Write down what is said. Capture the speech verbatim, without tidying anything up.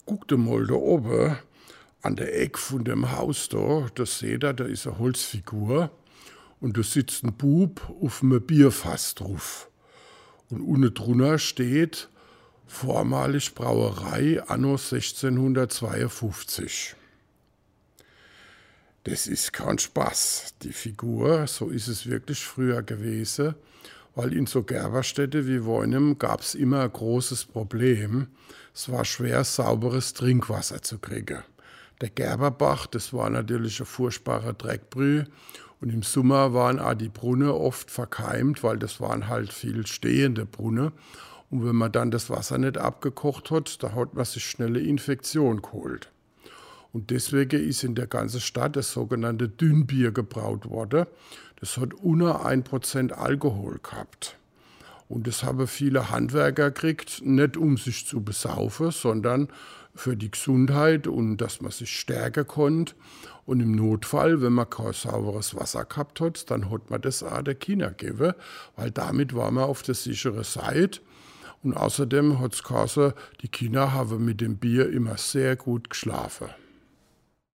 Guckt mal da oben an der Ecke von dem Haus da, das seht ihr, da ist eine Holzfigur und da sitzt ein Bub auf einem Bierfass drauf. Und unten drunter steht vormalig Brauerei anno sechzehnhundertzweiundfünfzig. Das ist kein Spaß, die Figur, so ist es wirklich früher gewesen, weil in so Gerberstädte wie Woinem gab es immer ein großes Problem. Es war schwer, sauberes Trinkwasser zu kriegen. Der Gerberbach, das war natürlich ein furchtbarer Dreckbrüh. Und im Sommer waren auch die Brunnen oft verkeimt, weil das waren halt viel stehende Brunnen. Und wenn man dann das Wasser nicht abgekocht hat, da hat man sich schnelle Infektion geholt. Und deswegen ist in der ganzen Stadt das sogenannte Dünnbier gebraut worden. Das hat unter ein Prozent Alkohol gehabt. Und das haben viele Handwerker gekriegt, nicht um sich zu besaufen, sondern für die Gesundheit und dass man sich stärken konnte. Und im Notfall, wenn man kein sauberes Wasser gehabt hat, dann hat man das auch den Kindern gegeben, weil damit war man auf der sicheren Seite. Und außerdem hat es geheißen, die Kinder haben mit dem Bier immer sehr gut geschlafen.